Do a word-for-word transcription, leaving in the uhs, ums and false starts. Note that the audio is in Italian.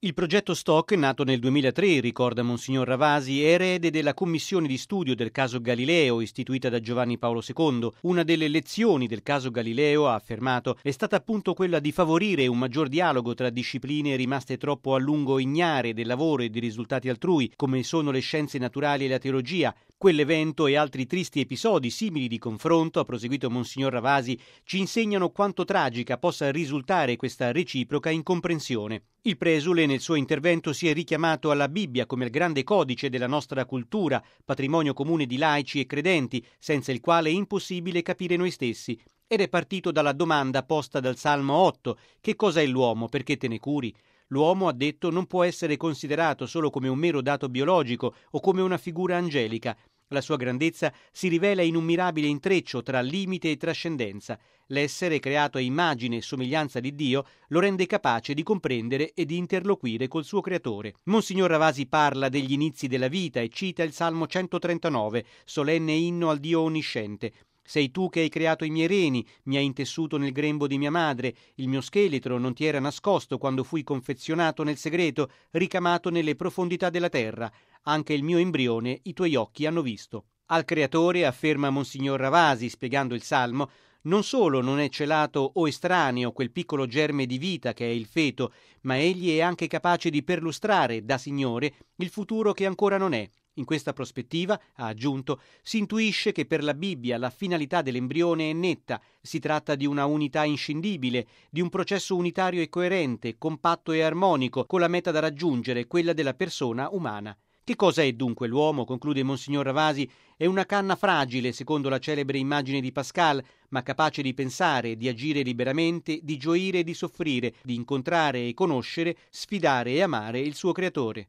Il progetto Stock, nato nel duemilatré, ricorda Monsignor Ravasi, è erede della commissione di studio del caso Galileo istituita da Giovanni Paolo secondo. Una delle lezioni del caso Galileo, ha affermato, è stata appunto quella di favorire un maggior dialogo tra discipline rimaste troppo a lungo ignare del lavoro e dei risultati altrui, come sono le scienze naturali e la teologia. Quell'evento e altri tristi episodi simili di confronto, ha proseguito Monsignor Ravasi, ci insegnano quanto tragica possa risultare questa reciproca incomprensione. Il presule nel suo intervento si è richiamato alla Bibbia come al grande codice della nostra cultura, patrimonio comune di laici e credenti, senza il quale è impossibile capire noi stessi. Ed è partito dalla domanda posta dal Salmo otto: che cosa è l'uomo, perché te ne curi? L'uomo, ha detto, non può essere considerato solo come un mero dato biologico o come una figura angelica. La sua grandezza si rivela in un mirabile intreccio tra limite e trascendenza. L'essere creato a immagine e somiglianza di Dio lo rende capace di comprendere e di interloquire col suo creatore. Monsignor Ravasi parla degli inizi della vita e cita il Salmo centotrentanove, solenne inno al Dio onnisciente. Sei tu che hai creato i miei reni, mi hai intessuto nel grembo di mia madre, il mio scheletro non ti era nascosto quando fui confezionato nel segreto, ricamato nelle profondità della terra. Anche il mio embrione i tuoi occhi hanno visto. Al creatore, afferma Monsignor Ravasi, spiegando il Salmo, non solo non è celato o estraneo quel piccolo germe di vita che è il feto, ma egli è anche capace di perlustrare, da Signore, il futuro che ancora non è. In questa prospettiva, ha aggiunto, si intuisce che per la Bibbia la finalità dell'embrione è netta, si tratta di una unità inscindibile, di un processo unitario e coerente, compatto e armonico, con la meta da raggiungere, quella della persona umana. Che cosa è dunque l'uomo, conclude Monsignor Ravasi? È una canna fragile, secondo la celebre immagine di Pascal, ma capace di pensare, di agire liberamente, di gioire e di soffrire, di incontrare e conoscere, sfidare e amare il suo creatore.